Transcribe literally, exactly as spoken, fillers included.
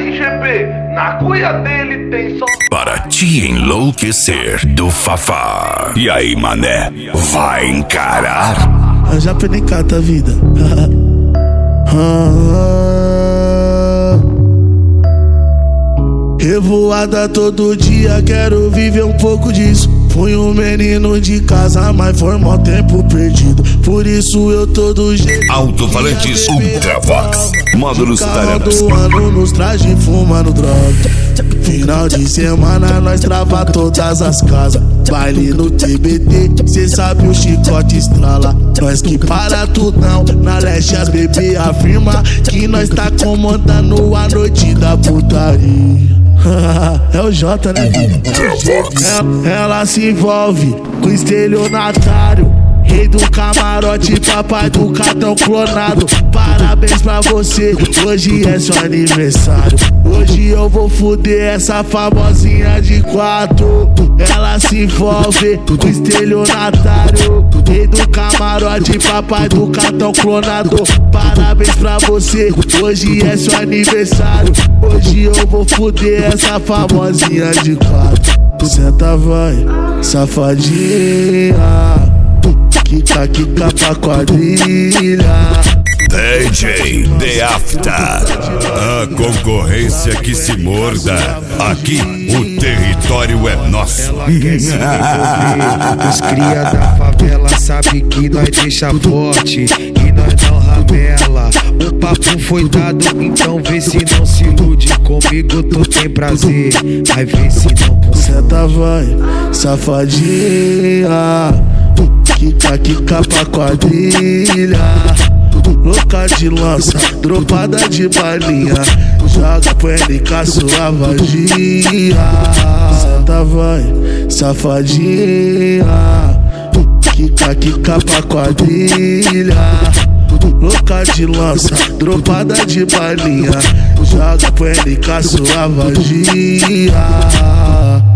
R G B, na cuia dele tem só... Para te enlouquecer do Fafá. E aí, mané, vai encarar? Eu já aprendi cata a vida. Revoada todo dia, quero viver um pouco disso. Fui um menino de casa, mas foi mó tempo perdido. Por isso eu tô do jeito. Alto-falantes Ultravox, módulos italianos. Do ano nos traje fumando droga. Final de semana nós trava todas as casas. Baile no T B T, cê sabe o chicote estrala. Nós que para tudão, na leste as bebê afirma que nós tá comandando a noite da putaria. É o J, né? Ela, ela se envolve com estelionatário, rei do camarote, papai do cartão clonado. Parabéns pra você, hoje é seu aniversário. Hoje eu vou fuder essa famosinha de quatro. Ela se envolve com estelionatário, rei do camarote, papai do cartão clonado. Parabéns pra você, hoje é seu aniversário. Hoje eu vou fuder essa famosinha de quatro. Senta vai, safadinha, quica, quica pra quadrilha. D J The After, a concorrência que se morda. Aqui o território é nosso. Ela quer se envolver. Os cria da favela sabe que nós deixa forte e nós não ramela. O papo foi dado, então vê se não se ilude. Comigo tu tem prazer, vai ver se não. Senta vai, safadinha, quica, quica pra quadrilha. Louca de lança, dropada de balinha, joga pro N K sua vagia. Senta vai, safadinha, quica, quica pra quadrilha. Louca de lança, dropada de balinha, joga pro N K sua vagia.